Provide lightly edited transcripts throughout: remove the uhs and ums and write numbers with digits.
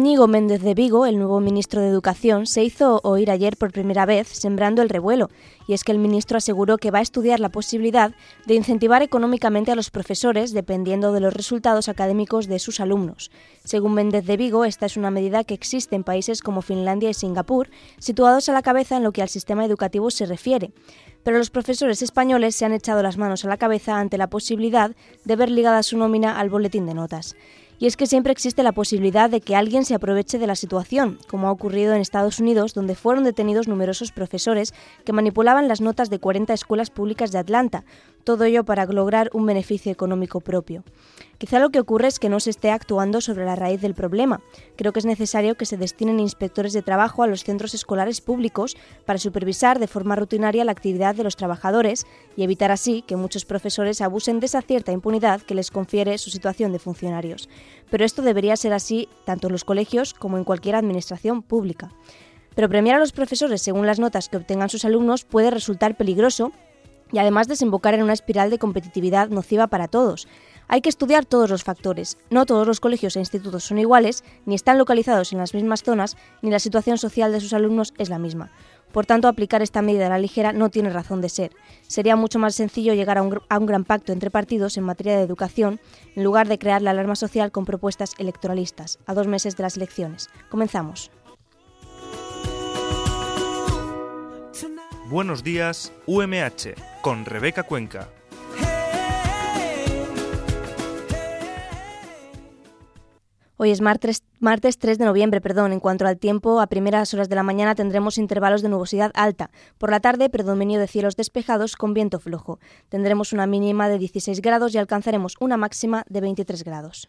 Íñigo Méndez de Vigo, el nuevo ministro de Educación, se hizo oír ayer por primera vez sembrando el revuelo, y es que el ministro aseguró que va a estudiar la posibilidad de incentivar económicamente a los profesores dependiendo de los resultados académicos de sus alumnos. Según Méndez de Vigo, esta es una medida que existe en países como Finlandia y Singapur, situados a la cabeza en lo que al sistema educativo se refiere. Pero los profesores españoles se han echado las manos a la cabeza ante la posibilidad de ver ligada su nómina al boletín de notas. Y es que siempre existe la posibilidad de que alguien se aproveche de la situación, como ha ocurrido en Estados Unidos, donde fueron detenidos numerosos profesores que manipulaban las notas de 40 escuelas públicas de Atlanta, todo ello para lograr un beneficio económico propio. Quizá lo que ocurre es que no se esté actuando sobre la raíz del problema. Creo que es necesario que se destinen inspectores de trabajo a los centros escolares públicos para supervisar de forma rutinaria la actividad de los trabajadores y evitar así que muchos profesores abusen de esa cierta impunidad que les confiere su situación de funcionarios. Pero esto debería ser así tanto en los colegios como en cualquier administración pública. Pero premiar a los profesores según las notas que obtengan sus alumnos puede resultar peligroso y además desembocar en una espiral de competitividad nociva para todos. Hay que estudiar todos los factores. No todos los colegios e institutos son iguales, ni están localizados en las mismas zonas, ni la situación social de sus alumnos es la misma. Por tanto, aplicar esta medida a la ligera no tiene razón de ser. Sería mucho más sencillo llegar a un gran pacto entre partidos en materia de educación, en lugar de crear la alarma social con propuestas electoralistas, a 2 meses de las elecciones. Comenzamos. Buenos días, UMH, con Rebeca Cuenca. Hoy es martes 3 de noviembre, En cuanto al tiempo, a primeras horas de la mañana tendremos intervalos de nubosidad alta. Por la tarde, predominio de cielos despejados con viento flojo. Tendremos una mínima de 16 grados y alcanzaremos una máxima de 23 grados.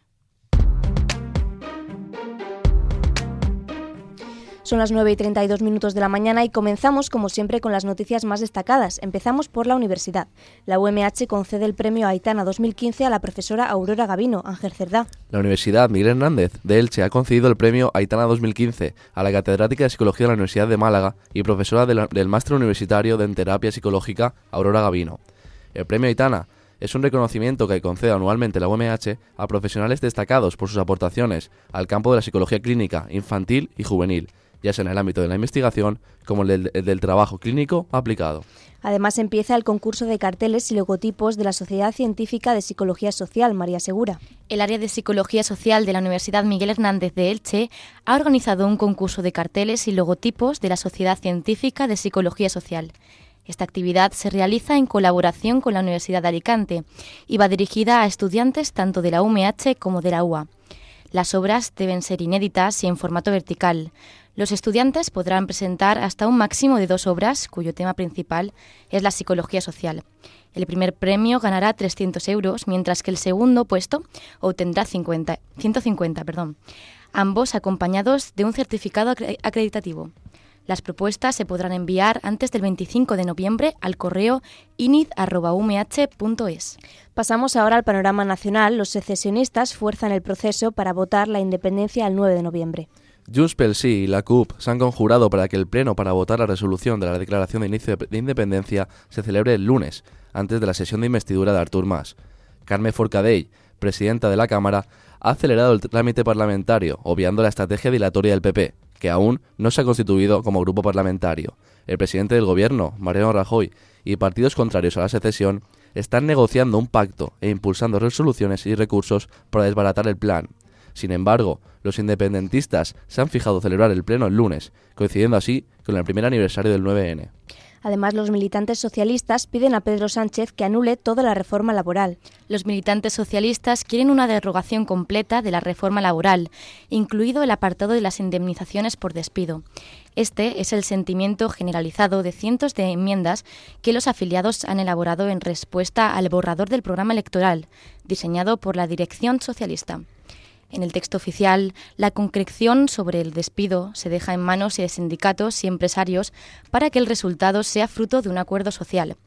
Son las 9:32 de la mañana y comenzamos, como siempre, con las noticias más destacadas. Empezamos por la universidad. La UMH concede el premio Aitana 2015 a la profesora Aurora Gavino. Ángel Cerdá. La Universidad Miguel Hernández de Elche ha concedido el premio Aitana 2015 a la catedrática de Psicología de la Universidad de Málaga y profesora del Máster Universitario en Terapia Psicológica Aurora Gavino. El premio Aitana es un reconocimiento que concede anualmente la UMH a profesionales destacados por sus aportaciones al campo de la psicología clínica, infantil y juvenil, ya sea en el ámbito de la investigación como el del trabajo clínico aplicado. Además empieza el concurso de carteles y logotipos de la Sociedad Científica de Psicología Social, María Segura. El área de Psicología Social de la Universidad Miguel Hernández de Elche ha organizado un concurso de carteles y logotipos de la Sociedad Científica de Psicología Social. Esta actividad se realiza en colaboración con la Universidad de Alicante y va dirigida a estudiantes tanto de la UMH como de la UA. Las obras deben ser inéditas y en formato vertical. Los estudiantes podrán presentar hasta un máximo de 2 obras, cuyo tema principal es la psicología social. El primer premio ganará 300 euros, mientras que el segundo puesto obtendrá 150, ambos acompañados de un certificado acreditativo. Las propuestas se podrán enviar antes del 25 de noviembre al correo inid@umh.es. Pasamos ahora al panorama nacional. Los secesionistas fuerzan el proceso para votar la independencia el 9 de noviembre. Junts pel Sí y la CUP se han conjurado para que el pleno para votar la resolución de la declaración de inicio de independencia se celebre el lunes, antes de la sesión de investidura de Artur Mas. Carme Forcadell, presidenta de la Cámara, ha acelerado el trámite parlamentario, obviando la estrategia dilatoria del PP, que aún no se ha constituido como grupo parlamentario. El presidente del Gobierno, Mariano Rajoy, y partidos contrarios a la secesión están negociando un pacto e impulsando resoluciones y recursos para desbaratar el plan. Sin embargo, los independentistas se han fijado celebrar el pleno el lunes, coincidiendo así con el primer aniversario del 9N. Además, los militantes socialistas piden a Pedro Sánchez que anule toda la reforma laboral. Los militantes socialistas quieren una derogación completa de la reforma laboral, incluido el apartado de las indemnizaciones por despido. Este es el sentimiento generalizado de cientos de enmiendas que los afiliados han elaborado en respuesta al borrador del programa electoral, diseñado por la dirección socialista. En el texto oficial, la concreción sobre el despido se deja en manos de sindicatos y empresarios para que el resultado sea fruto de un acuerdo social.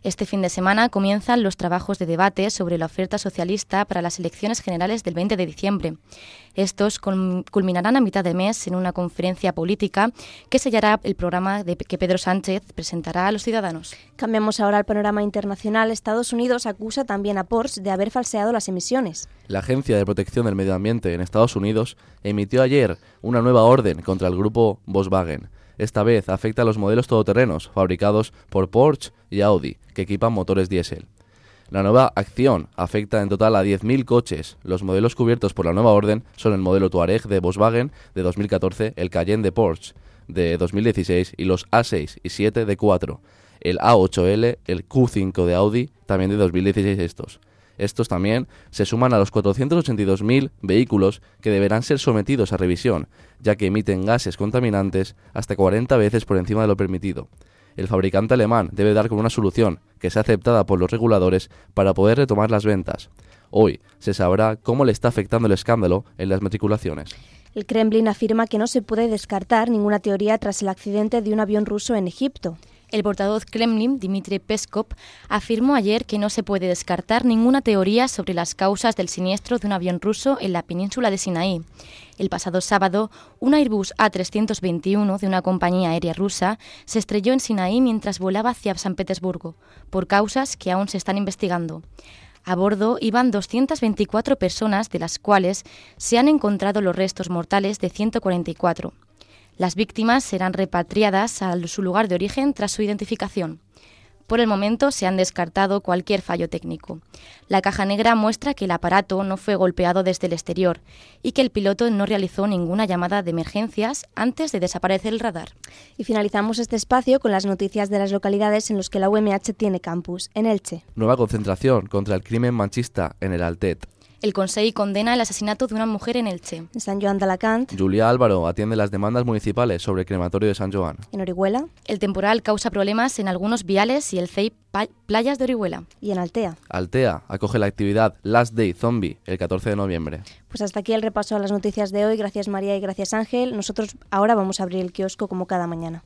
Este fin de semana comienzan los trabajos de debate sobre la oferta socialista para las elecciones generales del 20 de diciembre. Estos culminarán a mitad de mes en una conferencia política que sellará el programa que Pedro Sánchez presentará a los ciudadanos. Cambiamos ahora al panorama internacional. Estados Unidos acusa también a Porsche de haber falseado las emisiones. La Agencia de Protección del Medio Ambiente en Estados Unidos emitió ayer una nueva orden contra el grupo Volkswagen. Esta vez afecta a los modelos todoterrenos fabricados por Porsche y Audi, que equipan motores diésel. La nueva acción afecta en total a 10.000 coches. Los modelos cubiertos por la nueva orden son el modelo Touareg de Volkswagen de 2014, el Cayenne de Porsche de 2016 y los A6 y 7 de 4, el A8L, el Q5 de Audi, también de 2016 estos. Estos también se suman a los 482.000 vehículos que deberán ser sometidos a revisión, ya que emiten gases contaminantes hasta 40 veces por encima de lo permitido. El fabricante alemán debe dar con una solución que sea aceptada por los reguladores para poder retomar las ventas. Hoy se sabrá cómo le está afectando el escándalo en las matriculaciones. El Kremlin afirma que no se puede descartar ninguna teoría tras el accidente de un avión ruso en Egipto. El portavoz Kremlin, Dmitry Peskov, afirmó ayer que no se puede descartar ninguna teoría sobre las causas del siniestro de un avión ruso en la península de Sinaí. El pasado sábado, un Airbus A321 de una compañía aérea rusa se estrelló en Sinaí mientras volaba hacia San Petersburgo, por causas que aún se están investigando. A bordo iban 224 personas, de las cuales se han encontrado los restos mortales de 144. Las víctimas serán repatriadas a su lugar de origen tras su identificación. Por el momento se han descartado cualquier fallo técnico. La caja negra muestra que el aparato no fue golpeado desde el exterior y que el piloto no realizó ninguna llamada de emergencias antes de desaparecer el radar. Y finalizamos este espacio con las noticias de las localidades en las que la UMH tiene campus. En Elche. Nueva concentración contra el crimen machista en el Altet. El Consell condena el asesinato de una mujer en Elche. En Sant Joan d'Alacant. Julià Álvaro atiende las demandas municipales sobre el crematorio de Sant Joan. En Orihuela. El temporal causa problemas en algunos viales y el CEIP Playas de Orihuela. Y en Altea. Altea acoge la actividad Last Day Zombie el 14 de noviembre. Pues hasta aquí el repaso a las noticias de hoy. Gracias María y gracias Ángel. Nosotros ahora vamos a abrir el kiosco como cada mañana.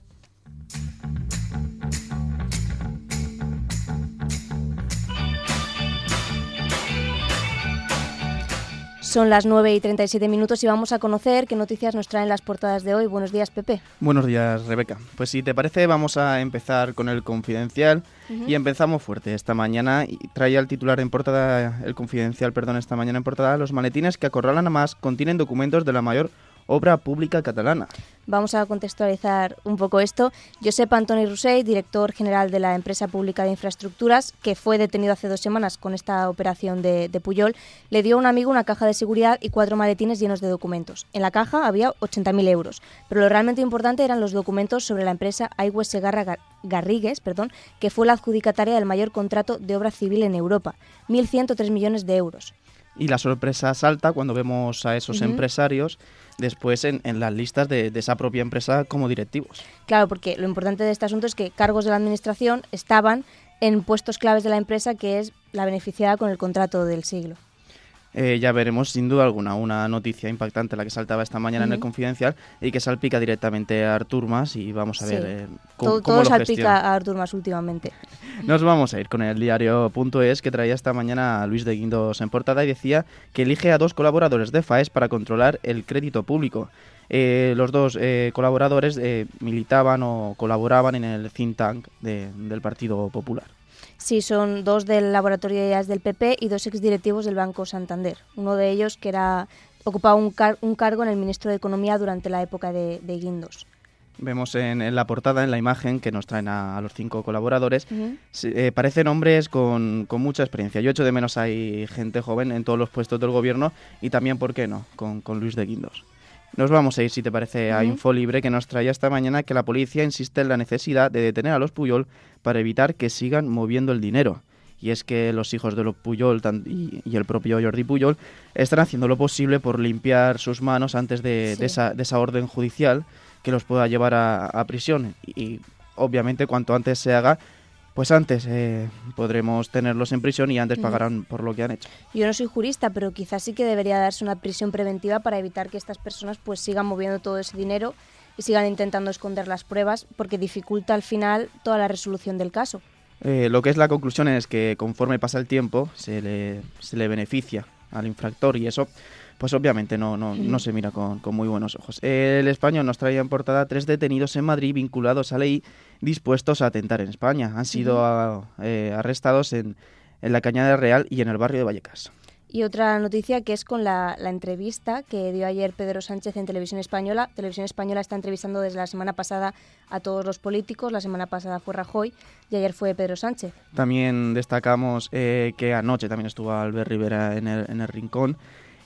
Son las 9:37 y vamos a conocer qué noticias nos traen las portadas de hoy. Buenos días, Pepe. Buenos días, Rebeca. Pues si te parece, vamos a empezar con el Confidencial y empezamos fuerte esta mañana. Y traía el titular en portada, el Confidencial, esta mañana en portada: los maletines que acorralan a Mas contienen documentos de la mayor obra pública catalana. Vamos a contextualizar un poco esto. Josep Antoni Rossell, director general de la empresa pública de infraestructuras, que fue detenido hace 2 semanas con esta operación de Pujol, le dio a un amigo una caja de seguridad y 4 maletines llenos de documentos. En la caja había 80.000 euros, pero lo realmente importante eran los documentos sobre la empresa Aigües Segarra Garrigues, que fue la adjudicataria del mayor contrato de obra civil en Europa, 1.103 millones de euros. Y la sorpresa salta cuando vemos a esos empresarios después en las listas de esa propia empresa como directivos. Claro, porque lo importante de este asunto es que cargos de la administración estaban en puestos claves de la empresa, que es la beneficiada con el contrato del siglo. Ya veremos, sin duda alguna, una noticia impactante la que saltaba esta mañana en el Confidencial y que salpica directamente a Artur Mas, y vamos a ver cómo todo lo salpica gestiona. a Artur Mas últimamente. Nos vamos a ir con el diario.es, que traía esta mañana a Luis de Guindos en portada y decía que elige a 2 colaboradores de FAES para controlar el crédito público. Los 2 colaboradores militaban o colaboraban en el think tank del Partido Popular. Sí, son 2 del Laboratorio de Ideas del PP y 2 exdirectivos del Banco Santander. Uno de ellos que ocupaba un cargo en el Ministro de Economía durante la época de Guindos. Vemos en la portada, en la imagen que nos traen a los 5 colaboradores, parecen hombres con mucha experiencia. Yo echo de menos, hay gente joven en todos los puestos del gobierno y también, ¿por qué no?, con Luis de Guindos. Nos vamos a ir, si te parece, a Infolibre, que nos traía esta mañana que la policía insiste en la necesidad de detener a los Pujol para evitar que sigan moviendo el dinero. Y es que los hijos de los Pujol y el propio Jordi Pujol están haciendo lo posible por limpiar sus manos antes de esa orden judicial que los pueda llevar a prisión. Y obviamente cuanto antes se haga, pues antes podremos tenerlos en prisión y antes pagarán por lo que han hecho. Yo no soy jurista, pero quizás sí que debería darse una prisión preventiva para evitar que estas personas pues sigan moviendo todo ese dinero y sigan intentando esconder las pruebas, porque dificulta al final toda la resolución del caso. Lo que es la conclusión es que conforme pasa el tiempo se le beneficia al infractor y eso pues obviamente no se mira con muy buenos ojos. El Español nos traía en portada 3 detenidos en Madrid vinculados a ley dispuestos a atentar en España. Han sido arrestados en la Cañada Real y en el barrio de Vallecas. Y otra noticia que es con la entrevista que dio ayer Pedro Sánchez en Televisión Española. Televisión Española está entrevistando desde la semana pasada a todos los políticos. La semana pasada fue Rajoy y ayer fue Pedro Sánchez. También destacamos que anoche también estuvo Albert Rivera en el Rincón.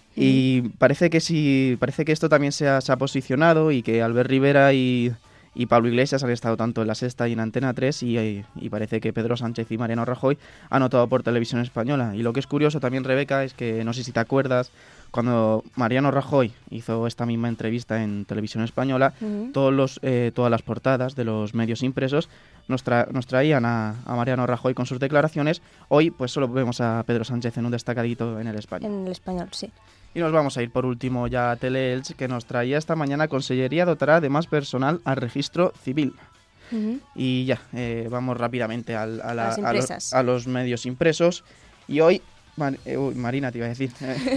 Y parece que esto también se ha posicionado y que Albert Rivera y Pablo Iglesias han estado tanto en La Sexta y en Antena 3 y parece que Pedro Sánchez y Mariano Rajoy han notado por Televisión Española. Y lo que es curioso también, Rebeca, es que no sé si te acuerdas, cuando Mariano Rajoy hizo esta misma entrevista en Televisión Española, todas las portadas de los medios impresos nos traían a Mariano Rajoy con sus declaraciones. Hoy pues solo vemos a Pedro Sánchez en un destacadito en el Español. En el Español, sí. Y nos vamos a ir por último ya a Teleelch, que nos traía esta mañana: Consellería dotará de más personal al registro civil. Y ya, vamos rápidamente a los medios impresos. Y hoy, Marina te iba a decir,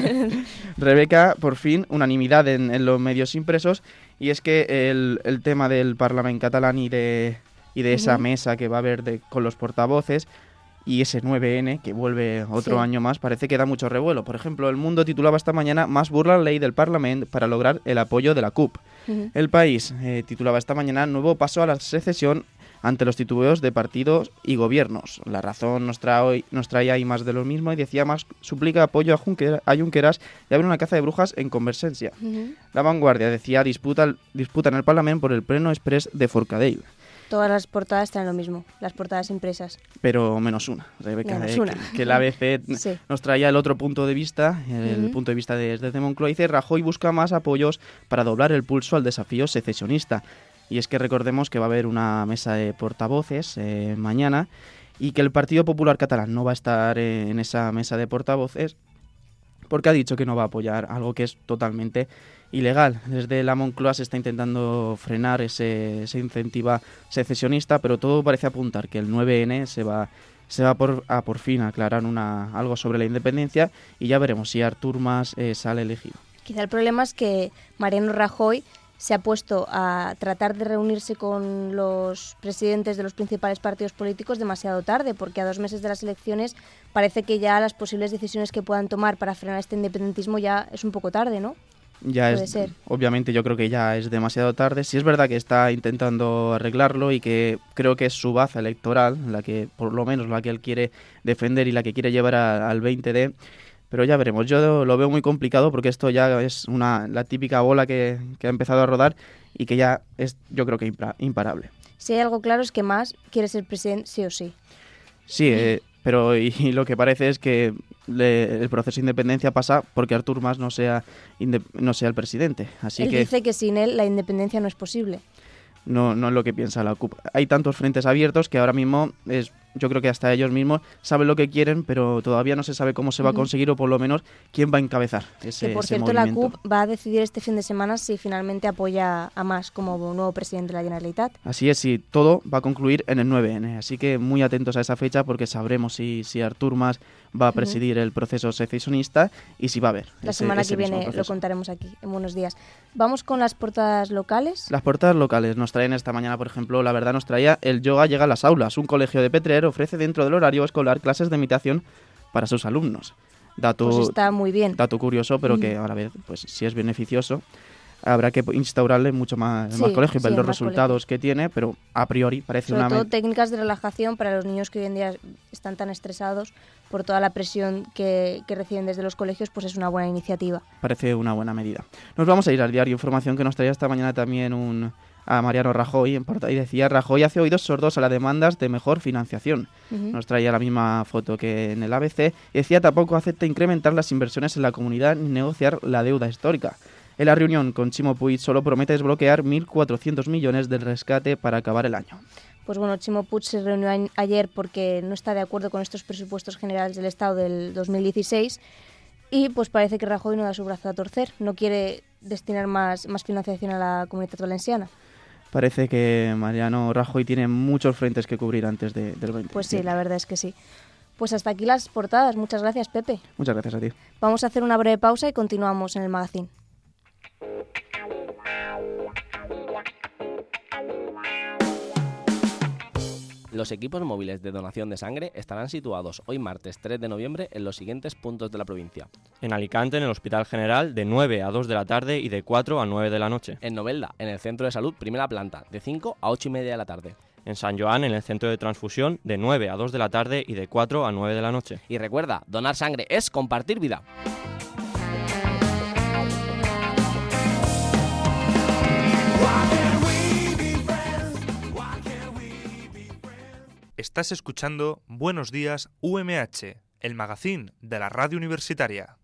Rebeca, por fin, unanimidad en los medios impresos. Y es que el tema del Parlament catalán y de esa mesa que va a haber con los portavoces, y ese 9N, que vuelve otro año más, parece que da mucho revuelo. Por ejemplo, El Mundo titulaba esta mañana: Más burla la ley del Parlament para lograr el apoyo de la CUP. El País titulaba esta mañana: Nuevo paso a la secesión ante los titubeos de partidos y gobiernos. La Razón nos traía ahí más de lo mismo y decía: Más suplica apoyo a Junqueras y abre una caza de brujas en Convergencia. La Vanguardia decía: disputa en el Parlament por el pleno express de Forcadell. Todas las portadas traen lo mismo, las portadas impresas. Pero menos una, Rebeca, que la ABC nos traía el otro punto de vista, el punto de vista desde Moncloa. Dice: Rajoy busca más apoyos para doblar el pulso al desafío secesionista. Y es que recordemos que va a haber una mesa de portavoces mañana y que el Partido Popular Catalán no va a estar en esa mesa de portavoces porque ha dicho que no va a apoyar algo que es totalmente ilegal. Desde la Moncloa se está intentando frenar ese incentivo secesionista, pero todo parece apuntar que el 9N se va por fin a aclarar algo sobre la independencia y ya veremos si Artur Mas sale elegido. Quizá el problema es que Mariano Rajoy se ha puesto a tratar de reunirse con los presidentes de los principales partidos políticos demasiado tarde, porque a 2 meses de las elecciones parece que ya las posibles decisiones que puedan tomar para frenar este independentismo ya es un poco tarde, ¿no? Puede ser. Obviamente yo creo que ya es demasiado tarde. Sí es verdad que está intentando arreglarlo y que creo que es su baza electoral, la que por lo menos la que él quiere defender y la que quiere llevar al 20D. Pero ya veremos, yo lo veo muy complicado porque esto ya es la típica bola que ha empezado a rodar y que ya es, yo creo que imparable. Si hay algo claro es que Mas quiere ser presidente sí o sí. Sí, pero y lo que parece es que el proceso de independencia pasa porque Artur Mas no sea el presidente. Así él dice que sin él la independencia no es posible. No es lo que piensa la CUP. Hay tantos frentes abiertos que ahora mismo yo creo que hasta ellos mismos saben lo que quieren, pero todavía no se sabe cómo se va a conseguir o por lo menos quién va a encabezar ese movimiento. Por cierto, la CUP va a decidir este fin de semana si finalmente apoya a Mas como nuevo presidente de la Generalitat. Así es, y todo va a concluir en el 9N, así que muy atentos a esa fecha porque sabremos si Artur Mas va a presidir el proceso secesionista y si va a haber. La semana que viene lo contaremos aquí, en Buenos Días. Vamos con las portadas locales. Las portadas locales nos traen esta mañana, por ejemplo, La Verdad nos traía: El yoga llega a las aulas. Un colegio de Petrer ofrece dentro del horario escolar clases de imitación para sus alumnos. Pues está muy bien. Dato curioso, pero que ahora pues si es beneficioso, habrá que instaurarle mucho más colegio para los resultados que tiene, pero a priori parece Sobre todo técnicas de relajación para los niños que hoy en día están tan estresados por toda la presión que reciben desde los colegios, pues es una buena iniciativa. Parece una buena medida. Nos vamos a ir al diario Información, que nos traía esta mañana también a Mariano Rajoy y decía: Rajoy hace oídos sordos a las demandas de mejor financiación. Nos traía la misma foto que en el ABC y decía: tampoco acepta incrementar las inversiones en la comunidad ni negociar la deuda histórica. En la reunión con Chimo Puig solo promete desbloquear 1.400 millones del rescate para acabar el año. Pues bueno, Chimo Puig se reunió ayer porque no está de acuerdo con estos presupuestos generales del Estado del 2016 y pues parece que Rajoy no da su brazo a torcer, no quiere destinar más financiación a la Comunitat Valenciana. Parece que Mariano Rajoy tiene muchos frentes que cubrir antes del 20. Pues sí, la verdad es que sí. Pues hasta aquí las portadas. Muchas gracias, Pepe. Muchas gracias a ti. Vamos a hacer una breve pausa y continuamos en el magazín. Los equipos móviles de donación de sangre estarán situados hoy martes 3 de noviembre en los siguientes puntos de la provincia. En Alicante, en el Hospital General, de 9 a 2 de la tarde y de 4 a 9 de la noche. En Novelda, en el Centro de Salud Primera Planta, de 5 a 8 y media de la tarde. En San Joan, en el Centro de Transfusión, de 9 a 2 de la tarde y de 4 a 9 de la noche. Y recuerda, donar sangre es compartir vida. Estás escuchando Buenos Días UMH, el magazín de la radio universitaria.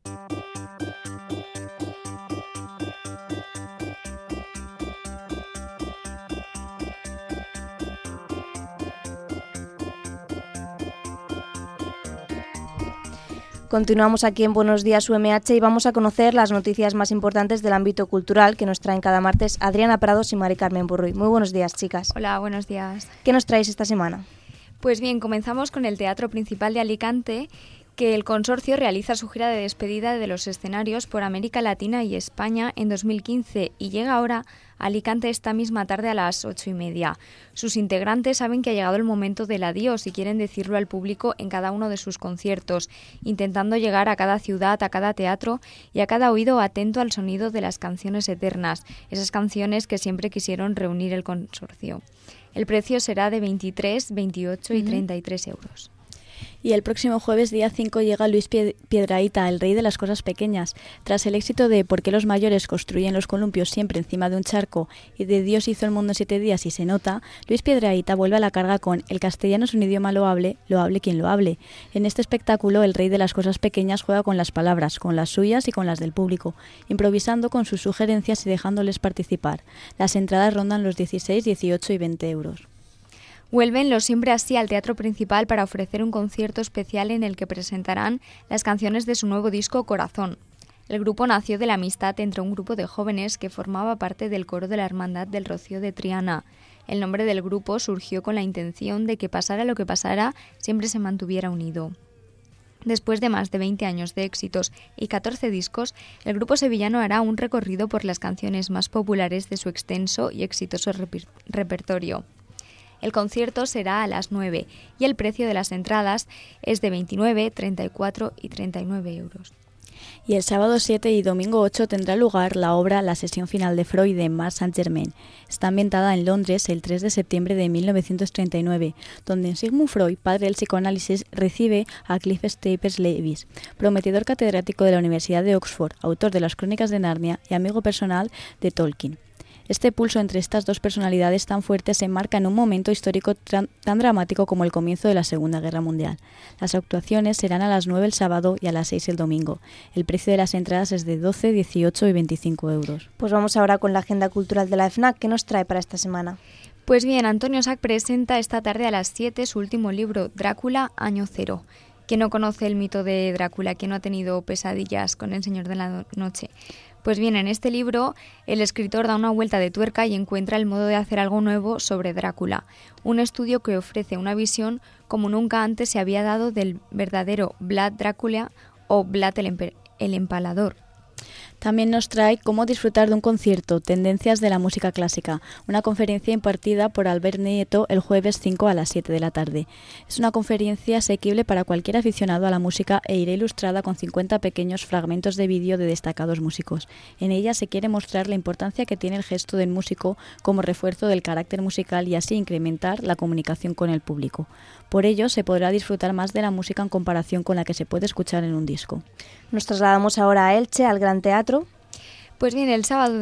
Continuamos aquí en Buenos Días UMH y vamos a conocer las noticias más importantes del ámbito cultural que nos traen cada martes Adriana Prados y Mari Carmen Burruy. Muy buenos días, chicas. Hola, buenos días. ¿Qué nos traéis esta semana? Pues bien, comenzamos con el Teatro Principal de Alicante, que el consorcio realiza su gira de despedida de los escenarios por América Latina y España en 2015 y llega ahora a Alicante esta misma tarde a las 8:30. Sus integrantes saben que ha llegado el momento del adiós y quieren decirlo al público en cada uno de sus conciertos, intentando llegar a cada ciudad, a cada teatro y a cada oído atento al sonido de las canciones eternas, esas canciones que siempre quisieron reunir el consorcio. El precio será de 23, 28 y 33 euros. Y el próximo jueves, día 5, llega Luis Piedrahita, el rey de las cosas pequeñas. Tras el éxito de ¿Por qué los mayores construyen los columpios siempre encima de un charco? Y de Dios hizo el mundo en 7 días y se nota, Luis Piedrahita vuelve a la carga con El castellano es un idioma loable, lo hable quien lo hable. En este espectáculo, el rey de las cosas pequeñas juega con las palabras, con las suyas y con las del público, improvisando con sus sugerencias y dejándoles participar. Las entradas rondan los 16, 18 y 20 euros. Vuelven los Siempre Así al Teatro Principal para ofrecer un concierto especial en el que presentarán las canciones de su nuevo disco Corazón. El grupo nació de la amistad entre un grupo de jóvenes que formaba parte del coro de la Hermandad del Rocío de Triana. El nombre del grupo surgió con la intención de que pasara lo que pasara, siempre se mantuviera unido. Después de más de 20 años de éxitos y 14 discos, el grupo sevillano hará un recorrido por las canciones más populares de su extenso y exitoso repertorio. El concierto será a las 9 y el precio de las entradas es de 29, 34 y 39 euros. Y el sábado 7 y domingo 8 tendrá lugar la obra La sesión final de Freud de Marc Saint-Germain. Está ambientada en Londres el 3 de septiembre de 1939, donde Sigmund Freud, padre del psicoanálisis, recibe a Cliff Staples Lewis, prometedor catedrático de la Universidad de Oxford, autor de las Crónicas de Narnia y amigo personal de Tolkien. Este pulso entre estas dos personalidades tan fuertes se enmarca en un momento histórico tan dramático como el comienzo de la Segunda Guerra Mundial. Las actuaciones serán a las 9 el sábado y a las 6 el domingo. El precio de las entradas es de 12, 18 y 25 euros. Pues vamos ahora con la agenda cultural de la FNAC. ¿Qué nos trae para esta semana? Pues bien, Antonio Sack presenta esta tarde a las 7 su último libro, Drácula, Año Cero. ¿Quién no conoce el mito de Drácula? ¿Quién no ha tenido pesadillas con el Señor de la Noche? Pues bien, en este libro el escritor da una vuelta de tuerca y encuentra el modo de hacer algo nuevo sobre Drácula, un estudio que ofrece una visión como nunca antes se había dado del verdadero Vlad Drácula o Vlad el Empalador. También nos trae Cómo disfrutar de un concierto, tendencias de la música clásica, una conferencia impartida por Albert Nieto el jueves 5 a las 7 de la tarde. Es una conferencia asequible para cualquier aficionado a la música e irá ilustrada con 50 pequeños fragmentos de vídeo de destacados músicos. En ella se quiere mostrar la importancia que tiene el gesto del músico como refuerzo del carácter musical y así incrementar la comunicación con el público. Por ello, se podrá disfrutar más de la música en comparación con la que se puede escuchar en un disco. Nos trasladamos ahora a Elche, al Gran Teatro. Pues bien,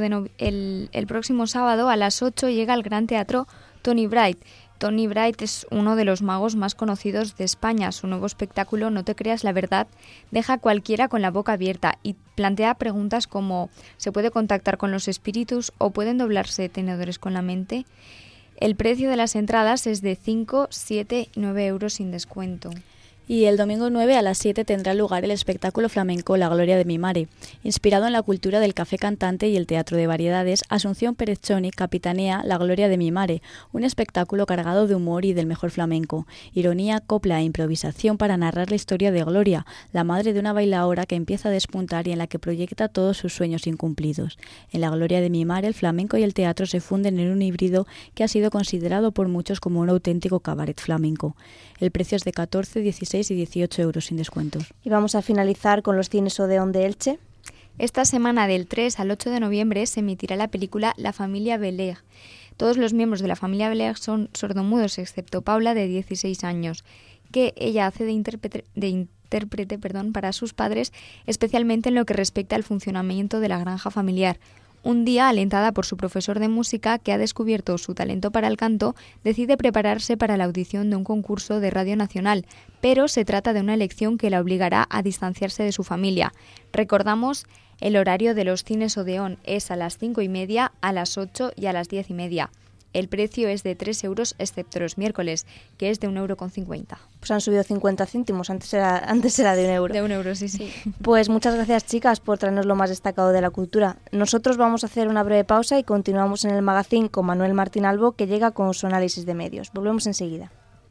el próximo sábado a las 8 llega al Gran Teatro Tony Bright. Tony Bright es uno de los magos más conocidos de España. Su nuevo espectáculo, No te creas la verdad, deja a cualquiera con la boca abierta y plantea preguntas como ¿se puede contactar con los espíritus o pueden doblarse tenedores con la mente? El precio de las entradas es de 5, 7 y 9 euros sin descuento. Y el domingo 9 a las 7 tendrá lugar el espectáculo flamenco La Gloria de mi Mare. Inspirado en la cultura del café cantante y el teatro de variedades, Asunción Perezoni capitanea La Gloria de mi Mare, un espectáculo cargado de humor y del mejor flamenco, ironía, copla e improvisación para narrar la historia de Gloria, la madre de una bailaora que empieza a despuntar y en la que proyecta todos sus sueños incumplidos. En La Gloria de mi Mare, el flamenco y el teatro se funden en un híbrido que ha sido considerado por muchos como un auténtico cabaret flamenco. El precio es de 14, 16 y 18 euros sin descuentos. Y vamos a finalizar con los cines Odeón de Elche. Esta semana del 3 al 8 de noviembre se emitirá la película La familia Belair. Todos los miembros de la familia Belair son sordomudos excepto Paula, de 16 años, que ella hace de intérprete para sus padres, especialmente en lo que respecta al funcionamiento de la granja familiar. Un día, alentada por su profesor de música, que ha descubierto su talento para el canto, decide prepararse para la audición de un concurso de Radio Nacional, pero se trata de una elección que la obligará a distanciarse de su familia. Recordamos, el horario de los cines Odeón es a las 5:30, a las 8 y a las 10:30. El precio es de 3 euros excepto los miércoles, que es de 1,50 €. Pues han subido 50 céntimos, antes era de 1 euro. De 1 euro, sí. Pues muchas gracias, chicas, por traernos lo más destacado de la cultura. Nosotros vamos a hacer una breve pausa y continuamos en el magazín con Manuel Martín Albo, que llega con su análisis de medios. Volvemos enseguida.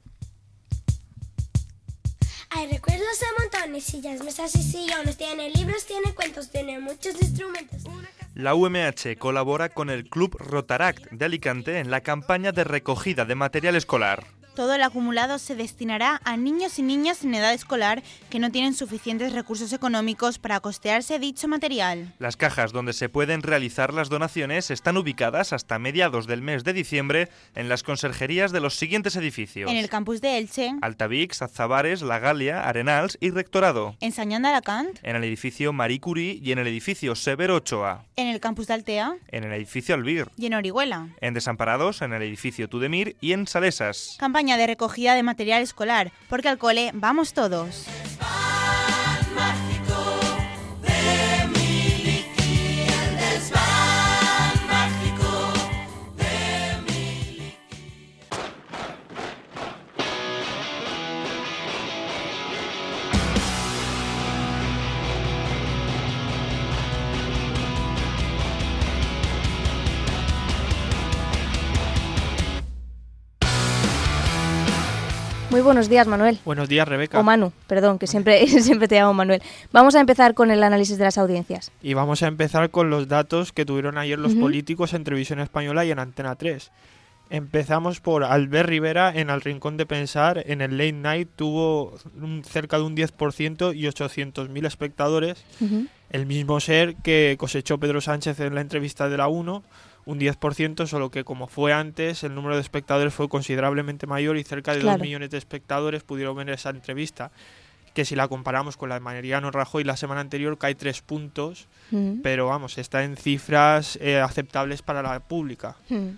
Hay recuerdos a montones, sillas, mesas y sillones, tiene libros, tiene cuentos, tiene muchos instrumentos. La UMH colabora con el Club Rotaract de Alicante en la campaña de recogida de material escolar. Todo el acumulado se destinará a niños y niñas en edad escolar que no tienen suficientes recursos económicos para costearse dicho material. Las cajas donde se pueden realizar las donaciones están ubicadas hasta mediados del mes de diciembre en las conserjerías de los siguientes edificios: en el campus de Elche, Altavix, Azabares, La Galia, Arenals y Rectorado; en Sañón de Alacant, en el edificio Marie Curie y en el edificio Severo Ochoa; en el campus de Altea, en el edificio Albir y en Orihuela; en Desamparados, en el edificio Tudemir y en Salesas. Campaña de recogida de material escolar, porque al cole vamos todos. Muy buenos días, Manuel. Buenos días, Rebeca. O Manu, perdón, que siempre te llamo Manuel. Vamos a empezar con el análisis de las audiencias. Y vamos a empezar con los datos que tuvieron ayer los políticos en Televisión Española y en Antena 3. Empezamos por Albert Rivera en Al Rincón de Pensar. En el Late Night tuvo cerca de un 10% y 800.000 espectadores. El mismo ser que cosechó Pedro Sánchez en la entrevista de la 1, un 10%, solo que como fue antes, el número de espectadores fue considerablemente mayor y cerca de 2 millones de espectadores pudieron ver esa entrevista, que si la comparamos con la de Mariano Rajoy la semana anterior cae 3 puntos, pero vamos, está en cifras aceptables para la pública.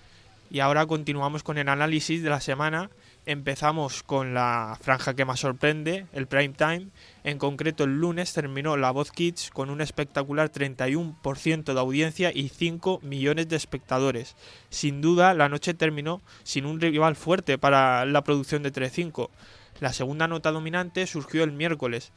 Y ahora continuamos con el análisis de la semana. Empezamos con la franja que más sorprende, el prime time. En concreto, el lunes terminó La Voz Kids con un espectacular 31% de audiencia y 5 millones de espectadores. Sin duda, la noche terminó sin un rival fuerte para la producción de Telecinco. La segunda nota dominante surgió el miércoles.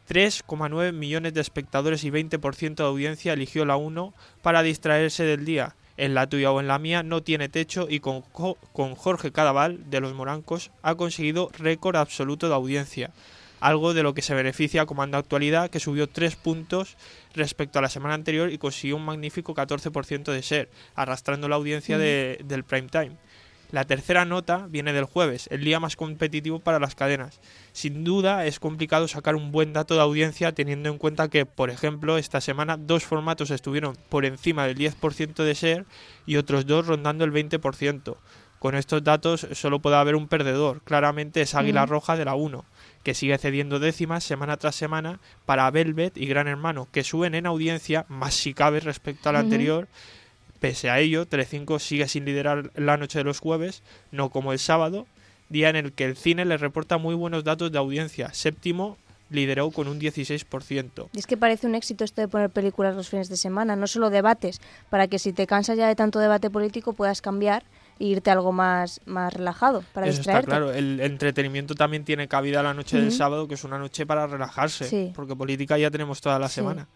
3,9 millones de espectadores y 20% de audiencia eligió la 1 para distraerse del día. En la tuya o en la mía no tiene techo y con Jorge Cadaval de Los Morancos ha conseguido récord absoluto de audiencia, algo de lo que se beneficia Comando Actualidad, que subió 3 puntos respecto a la semana anterior y consiguió un magnífico 14% de share, arrastrando la audiencia del prime time. La tercera nota viene del jueves, el día más competitivo para las cadenas. Sin duda es complicado sacar un buen dato de audiencia teniendo en cuenta que, por ejemplo, esta semana 2 formatos estuvieron por encima del 10% de share y otros 2 rondando el 20%. Con estos datos solo puede haber un perdedor, claramente es Águila Roja de la 1, que sigue cediendo décimas semana tras semana para Velvet y Gran Hermano, que suben en audiencia, más si cabe respecto al anterior. Pese a ello, Telecinco sigue sin liderar la noche de los jueves, no como el sábado, día en el que el cine le reporta muy buenos datos de audiencia. Séptimo lideró con un 16%. Y es que parece un éxito esto de poner películas los fines de semana, no solo debates, para que si te cansas ya de tanto debate político puedas cambiar e irte a algo más relajado para Eso distraerte. está claro. El entretenimiento también tiene cabida la noche del sábado, que es una noche para relajarse, porque política ya tenemos toda la semana.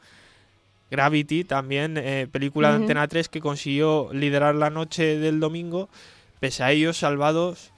Gravity también, película de Antena 3 que consiguió liderar la noche del domingo, pese a ellos salvados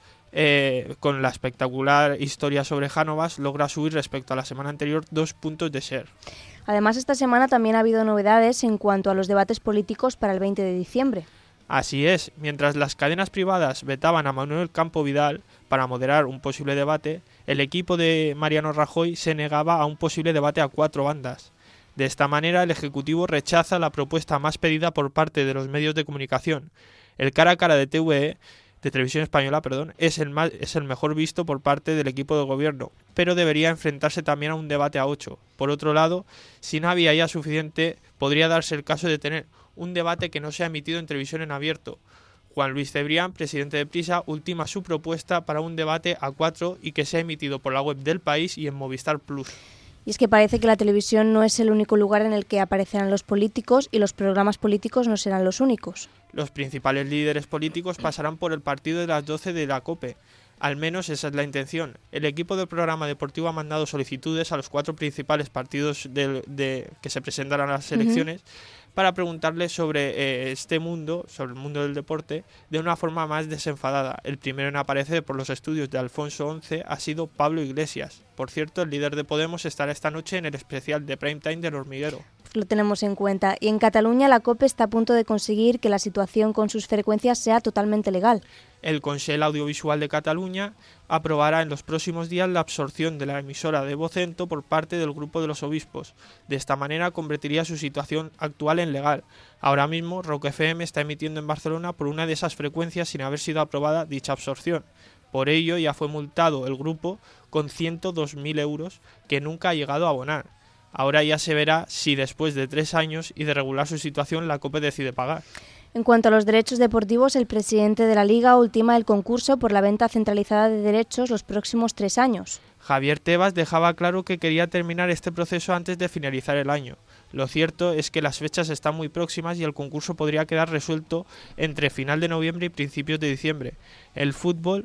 con la espectacular historia sobre Jánovas, logra subir respecto a la semana anterior 2 puntos de share. Además, esta semana también ha habido novedades en cuanto a los debates políticos para el 20 de diciembre. Así es, mientras las cadenas privadas vetaban a Manuel Campo Vidal para moderar un posible debate, el equipo de Mariano Rajoy se negaba a un posible debate a 4 bandas. De esta manera, el Ejecutivo rechaza la propuesta más pedida por parte de los medios de comunicación. El cara a cara de TVE, de Televisión Española, es el mejor visto por parte del equipo de gobierno, pero debería enfrentarse también a un debate a 8. Por otro lado, si no había ya suficiente, podría darse el caso de tener un debate que no sea emitido en televisión en abierto. Juan Luis Cebrián, presidente de Prisa, ultima su propuesta para un debate a 4 y que sea emitido por la web del País y en Movistar Plus. Y es que parece que la televisión no es el único lugar en el que aparecerán los políticos y los programas políticos no serán los únicos. Los principales líderes políticos pasarán por el partido de las 12 de la COPE. Al menos esa es la intención. El equipo del programa deportivo ha mandado solicitudes a los 4 principales partidos que se presentarán a las elecciones para preguntarles sobre este mundo, sobre el mundo del deporte, de una forma más desenfadada. El primero en aparecer por los estudios de Alfonso XI ha sido Pablo Iglesias. Por cierto, el líder de Podemos estará esta noche en el especial de Prime Time del Hormiguero. Lo tenemos en cuenta. Y en Cataluña la COPE está a punto de conseguir que la situación con sus frecuencias sea totalmente legal. El Consell Audiovisual de Cataluña aprobará en los próximos días la absorción de la emisora de Vocento por parte del Grupo de los Obispos. De esta manera convertiría su situación actual en legal. Ahora mismo Rock FM está emitiendo en Barcelona por una de esas frecuencias sin haber sido aprobada dicha absorción. Por ello ya fue multado el grupo con 102.000 euros que nunca ha llegado a abonar. Ahora ya se verá si después de 3 años y de regular su situación la COPE decide pagar. En cuanto a los derechos deportivos, el presidente de la Liga ultima el concurso por la venta centralizada de derechos los próximos 3 años. Javier Tebas dejaba claro que quería terminar este proceso antes de finalizar el año. Lo cierto es que las fechas están muy próximas y el concurso podría quedar resuelto entre final de noviembre y principios de diciembre. El fútbol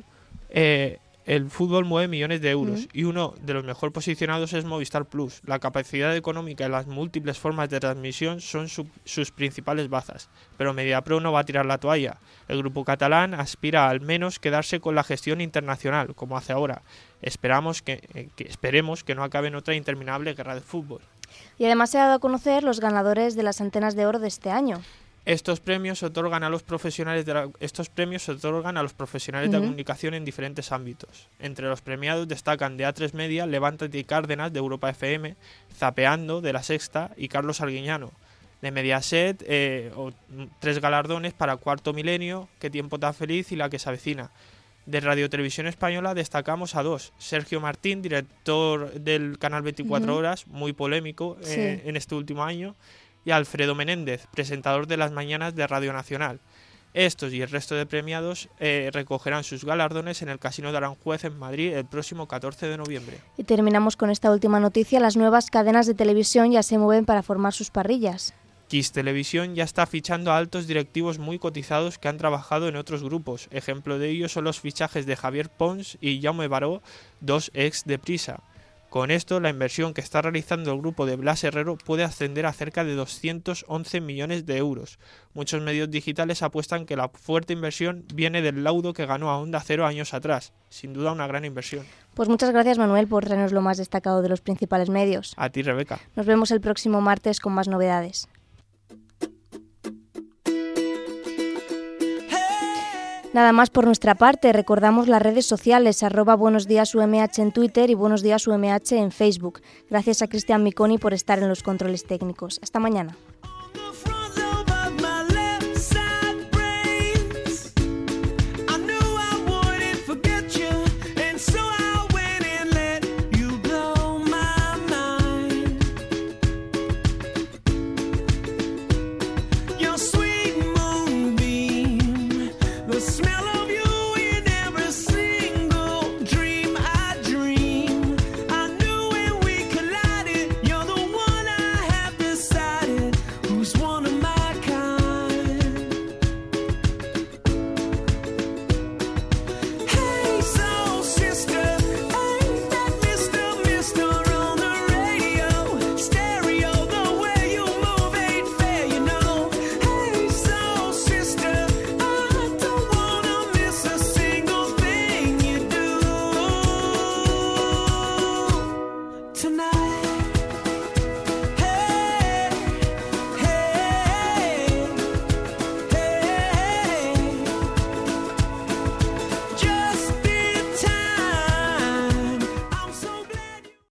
mueve millones de euros y uno de los mejor posicionados es Movistar Plus. La capacidad económica y las múltiples formas de transmisión son sus principales bazas, pero Mediapro no va a tirar la toalla. El grupo catalán aspira al menos quedarse con la gestión internacional, como hace ahora. Esperemos que no acabe en otra interminable guerra de fútbol. Y además se ha dado a conocer los ganadores de las Antenas de Oro de este año. Estos premios se otorgan a los profesionales de la comunicación en diferentes ámbitos. Entre los premiados destacan de A3 Media, Levántate y Cárdenas de Europa FM, Zapeando de La Sexta y Carlos Arguiñano. De Mediaset, 3 galardones para Cuarto Milenio, Qué tiempo tan feliz y La que se avecina. De Radio Televisión Española destacamos a 2. Sergio Martín, director del canal 24 Horas, muy polémico en este último año, y Alfredo Menéndez, presentador de las mañanas de Radio Nacional. Estos y el resto de premiados recogerán sus galardones en el Casino de Aranjuez en Madrid el próximo 14 de noviembre. Y terminamos con esta última noticia. Las nuevas cadenas de televisión ya se mueven para formar sus parrillas. Kiss Televisión ya está fichando a altos directivos muy cotizados que han trabajado en otros grupos. Ejemplo de ello son los fichajes de Javier Pons y Jaume Baró, 2 ex de Prisa. Con esto, la inversión que está realizando el grupo de Blas Herrero puede ascender a cerca de 211 millones de euros. Muchos medios digitales apuestan que la fuerte inversión viene del laudo que ganó a Onda Cero años atrás. Sin duda una gran inversión. Pues muchas gracias, Manuel, por traernos lo más destacado de los principales medios. A ti, Rebeca. Nos vemos el próximo martes con más novedades. Nada más por nuestra parte, recordamos las redes sociales @buenosdiasumh en Twitter y buenosdiasumh en Facebook. Gracias a Cristian Miconi por estar en los controles técnicos. Hasta mañana.